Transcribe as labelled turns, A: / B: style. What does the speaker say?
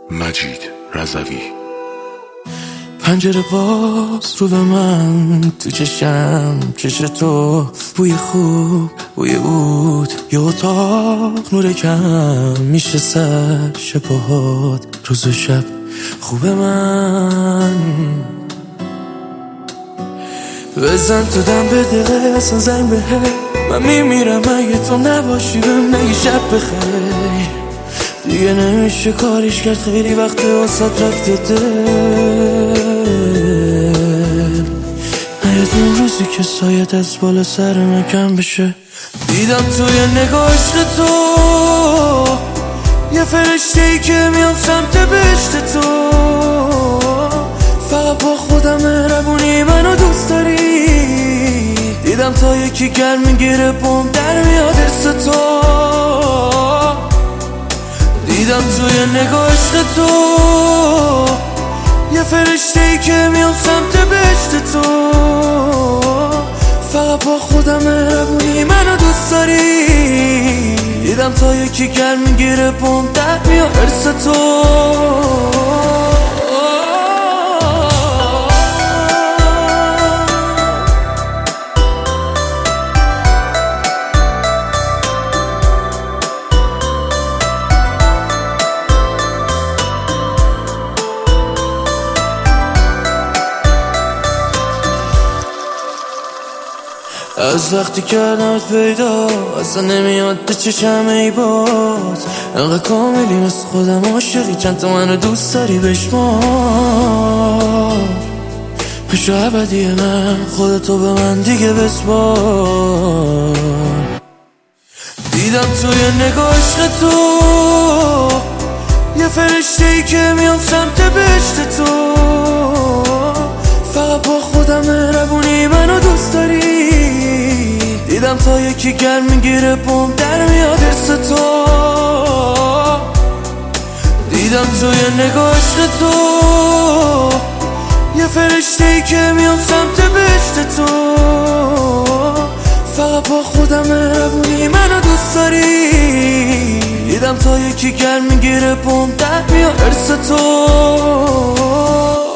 A: مجید رضوی.
B: پنجره باز رو به من، تو چشم چش تو، بوی خوب بوی عود، یه اتاق نور کم میشه سر شبهات، روز و شب خوب من. بزن تو دم به دقیقه اصلا زنگ به من میمیرم اگه تو نباشی، بهم نگی شب بخیر. دیگه نمیشه کاریش کرد، خیلی وقت واسات رفته دل. نیاد اون روزی که سایت از بالا سر من کم بشه. دیدم توی نگاه عشق تو یه فرشته‌ای که میام سمت بهشت تو. فقط با خودم مهربونی منو دوست داری. دیدم تا یکی گرم میگیره بوم در میاد حس تو. دیدم توی نگاه عشق تو یه فرشته‌ای که میام سمت بهشت تو. فقط با خودم مهربونی منو دوست داری. دیدم تا یکی گرم میگیره بوم در میاد حس تو. از وقتی کردمت پیدا اصلا نمیاد به چشم ای باز. انقدر کاملی مثل خودم عاشقی، چند تا منو دوست داری بشمار. بشو ابدی من، خودتو به من دیگه بسپار. دیدم توی نگاه عشق تو یه فرشته‌ای که میام سمت بهشت تو. فقط با خودم مهربونی منو دوست داری. دیدم تا یکی گرم میگیره بوم در میاد حس تو. دیدم توی نگاه عشق تو یه فرشته‌ای که میام سمت بهشت تو. فقط با خودم مهربونی منو دوست داری. دیدم تا یکی گرم میگیره بوم در میاد حس تو.